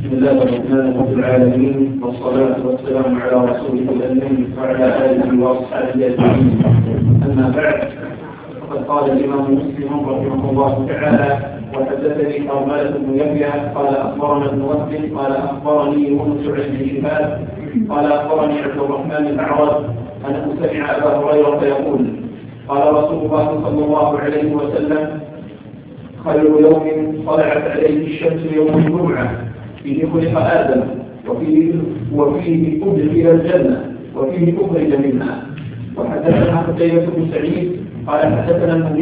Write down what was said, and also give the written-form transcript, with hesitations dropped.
بسم الله الرحمن العالمين، والصلاة والسلام على رسوله الأمين وعلى آله وأصحابه أجمعين. أما بعد، فقد قال الإمام مسلم رحمه الله تعالى: وحدثني حرملة بن يحيى قال أخبرنا ابن وهب قال أخبرني يونس بن شهاب قال أخبرني عبد الرحمن الأعرج أنه سمع أبا هريرة يقول: قال رسول الله صلى الله عليه وسلم: خير يوم طلعت عليه الشمس يوم الجمعة، فيه خلق آدم، وفيه أدخل الجنة، وفيه أخرج منها. وحدثنا قتيبة بن سعيد قال حدثنا